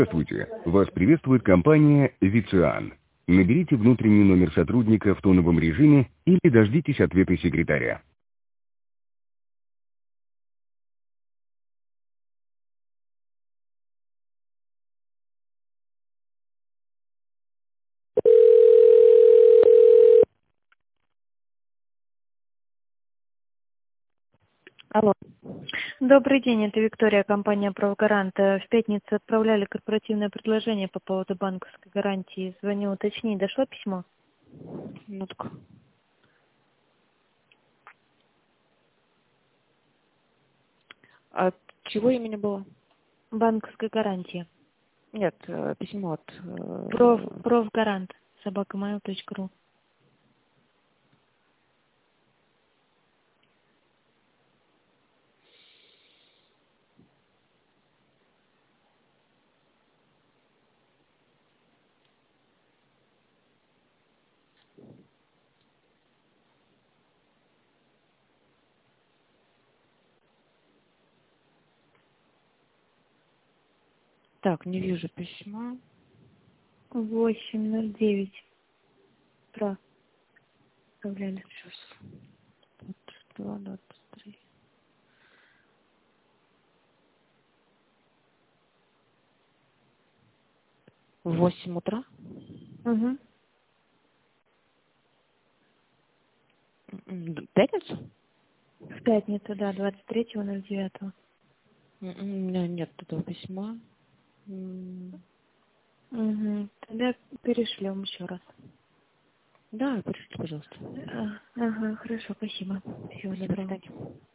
Здравствуйте. Вас приветствует компания «Вициан». Наберите внутренний номер сотрудника в тоновом режиме или дождитесь ответа секретаря. Алло. Добрый день, это Виктория, компания «Правгарант». В пятницу отправляли корпоративное предложение по поводу банковской гарантии. Звоню уточнить, дошло письмо? Минутку. От чего имени было? Банковская гарантия. Нет, письмо от... Правгарант, @mail.ru. Так, не вижу письма. 8:09 утра отправляли. Сейчас. 22, 23. В 8 утра? Угу. Пятницу? В пятницу, да, 23.09. У меня нет этого письма. Угу. Тогда перешлем еще раз. Да, пришлите, пожалуйста. Ага, хорошо, спасибо. Всего Спасибо, до доброго. свидания.